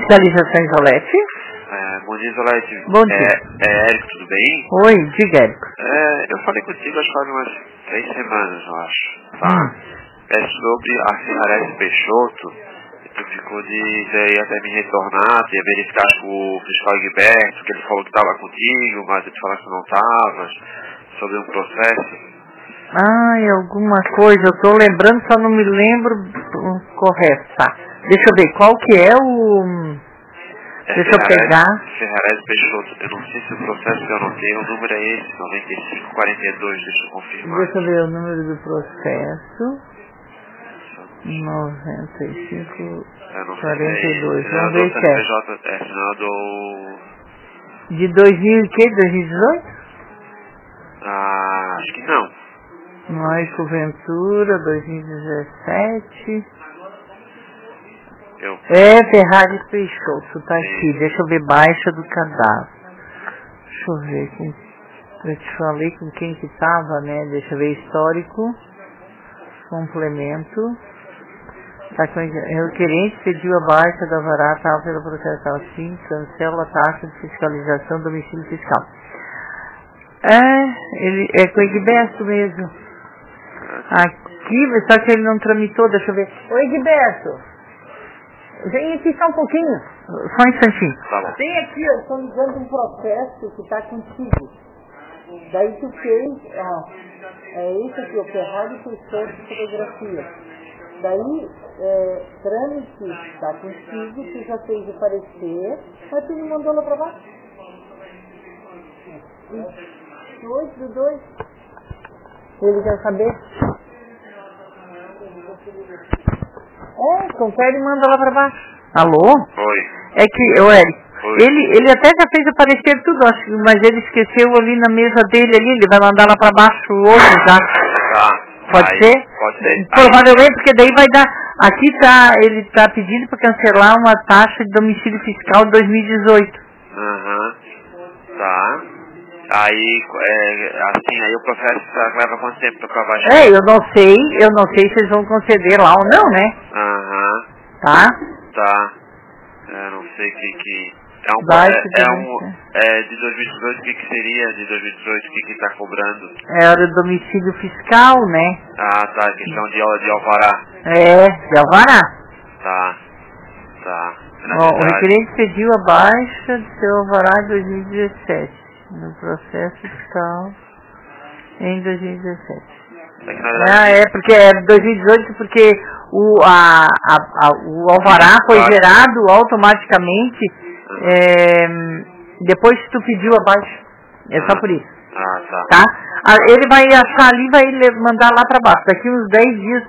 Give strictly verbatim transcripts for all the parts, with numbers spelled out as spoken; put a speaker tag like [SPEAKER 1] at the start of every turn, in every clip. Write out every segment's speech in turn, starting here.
[SPEAKER 1] Fiscalização Isolete.
[SPEAKER 2] É, bom dia, Isolete.
[SPEAKER 1] Bom dia.
[SPEAKER 2] É, é Érico, tudo bem?
[SPEAKER 1] Oi, diga, Érico.
[SPEAKER 2] É, eu falei contigo, acho que faz umas três semanas, eu acho. Tá?
[SPEAKER 1] Hum.
[SPEAKER 2] É sobre a Ferrarese Peixoto. Tu ficou de, de ir até me retornar, de verificar com o fiscal Egberto, que ele falou que estava contigo, mas ele falou que não estava, sobre um processo.
[SPEAKER 1] Ai, alguma coisa, eu tô lembrando, só não me lembro hum, correto, tá. Deixa eu ver, qual que é o...
[SPEAKER 2] É
[SPEAKER 1] Deixa eu pegar.
[SPEAKER 2] Ferrarese Peixoto. Eu não sei se o processo que eu anotei, o número é esse, noventa e cinco quarenta e dois, deixa eu confirmar.
[SPEAKER 1] Deixa eu ver o número do processo. noventa e cinco quarenta e dois. Vamos ver se é.
[SPEAKER 2] P J, é senador...
[SPEAKER 1] De dois mil e que? dois mil e dezoito?
[SPEAKER 2] Ah, acho que não.
[SPEAKER 1] Maico Ventura, dois mil e dezessete.
[SPEAKER 2] Eu...
[SPEAKER 1] É, Ferrari Peixoto, tá aqui. Deixa eu ver, baixa do cadastro. Deixa eu ver quem... Eu te falei com quem que tava, né? Deixa eu ver, histórico. Complemento. Tá com... O requerente pediu a baixa da alvará tal pelo processo tal, sim, cancela a taxa de fiscalização do domicílio fiscal. É, ele é com o Egberto mesmo. Aqui, só que ele não tramitou, deixa eu ver. Ô Egberto, vem aqui só um pouquinho. Só um instantinho.
[SPEAKER 2] Tá bom.
[SPEAKER 1] Vem aqui, eu estou me dando um processo que está contigo. Daí tu fez, ó, é esse aqui, o Ferrari Peixoto de fotografia. Daí, é, trâmite está contigo, tu já fez o parecer, mas tu me mandou lá pra baixo. Dois do dois. Ele quer saber? É, confere e manda lá pra baixo. Alô?
[SPEAKER 2] Oi.
[SPEAKER 1] É que, ô Eric,
[SPEAKER 2] Oi.
[SPEAKER 1] ele, ele até já fez aparecer tudo, acho, mas ele esqueceu ali na mesa dele ali, ele vai mandar lá pra baixo hoje já.
[SPEAKER 2] Tá.
[SPEAKER 1] Pode
[SPEAKER 2] Aí,
[SPEAKER 1] ser?
[SPEAKER 2] Pode ser.
[SPEAKER 1] Provavelmente, porque daí vai dar... Aqui tá, ele tá pedindo para cancelar uma taxa de domicílio fiscal de dois mil e dezoito.
[SPEAKER 2] Aham. Tá. Aí, é, assim, aí o processo leva quanto tempo pra baixar?
[SPEAKER 1] É, eu não sei, eu não sei se eles vão conceder lá ou não, né?
[SPEAKER 2] Aham.
[SPEAKER 1] Tá?
[SPEAKER 2] Tá. É, não sei o que que... É um,
[SPEAKER 1] Vai,
[SPEAKER 2] é, é um é, de dois mil e dezoito, o que que seria de dois mil e dezoito, o que que tá cobrando?
[SPEAKER 1] É hora do domicílio fiscal, né?
[SPEAKER 2] Ah, tá, questão de, de alvará.
[SPEAKER 1] É, de alvará.
[SPEAKER 2] Tá, tá. Na
[SPEAKER 1] Ó, o
[SPEAKER 2] verdade,
[SPEAKER 1] requerente pediu a baixa do seu alvará em dois mil e dezessete, no processo fiscal em dois mil e dezessete.
[SPEAKER 2] é que na verdade...
[SPEAKER 1] Ah, é, porque é dois mil e dezoito, porque o, a, a, a, o alvará foi gerado automaticamente é, depois que tu pediu a baixa. É só
[SPEAKER 2] Ah,
[SPEAKER 1] por isso.
[SPEAKER 2] ah, tá.
[SPEAKER 1] Tá? Ah, ele vai achar ali e vai le- mandar lá pra baixo. Daqui uns dez dias.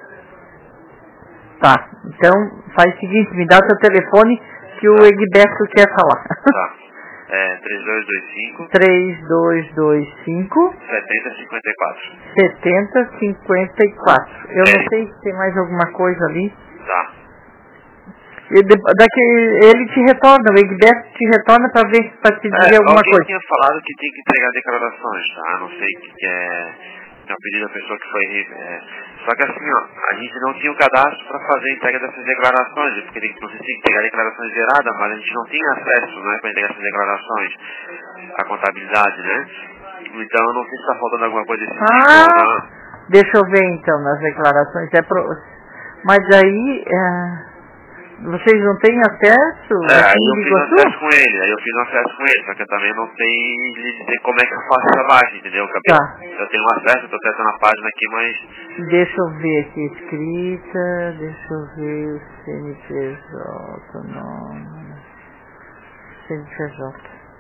[SPEAKER 1] Tá. Então, faz o seguinte, me dá o seu telefone que o
[SPEAKER 2] Tá.
[SPEAKER 1] Egberto quer falar.
[SPEAKER 2] Tá. É três dois dois cinco,
[SPEAKER 1] três dois dois cinco,
[SPEAKER 2] setenta cinquenta e quatro.
[SPEAKER 1] setenta cinquenta e quatro. Eu não
[SPEAKER 2] É.
[SPEAKER 1] sei se tem mais alguma coisa ali.
[SPEAKER 2] Tá.
[SPEAKER 1] E de, daqui, ele te retorna, o Egberto te retorna para ver, para te dizer
[SPEAKER 2] É,
[SPEAKER 1] alguma
[SPEAKER 2] alguém
[SPEAKER 1] coisa.
[SPEAKER 2] tinha falado que tem que entregar declarações, tá? Não sei o que que é... É um pedido da pessoa que foi... É, só que assim, ó, a gente não tinha o cadastro para fazer a entrega dessas declarações, porque tem, você tem que entregar declarações zeradas, mas a gente não tinha acesso, né, para entregar essas declarações, a contabilidade, né? Então eu não sei se está faltando alguma coisa desse tipo
[SPEAKER 1] Ah,
[SPEAKER 2] ou não.
[SPEAKER 1] deixa eu ver então nas declarações. É pro, mas aí, é, vocês não têm acesso?
[SPEAKER 2] É,
[SPEAKER 1] Aqui
[SPEAKER 2] aí
[SPEAKER 1] em
[SPEAKER 2] eu fiz um
[SPEAKER 1] Biguaçu?
[SPEAKER 2] acesso com ele, aí eu fiz um acesso com ele, só que eu também não sei lhe dizer como é que eu faço essa baixa, entendeu? Eu, acabei,
[SPEAKER 1] Tá.
[SPEAKER 2] eu tenho um acesso, eu tô testando a página aqui, mas...
[SPEAKER 1] Deixa eu ver aqui, escrita, deixa eu ver o C N P J, nome, C N P J.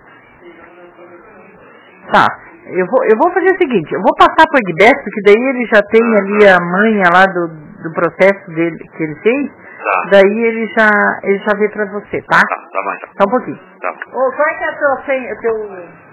[SPEAKER 1] Tá, eu vou, eu vou fazer o seguinte, eu vou passar pro Egberto, que daí ele já tem
[SPEAKER 2] Uhum.
[SPEAKER 1] ali a manha lá do, do processo dele, que ele fez,
[SPEAKER 2] Tá,
[SPEAKER 1] daí ele já, ele já vê pra você, tá?
[SPEAKER 2] tá, tá bom então.
[SPEAKER 1] Só um pouquinho.
[SPEAKER 2] Tá.
[SPEAKER 1] Ô, qual é que é a tua senha, o teu...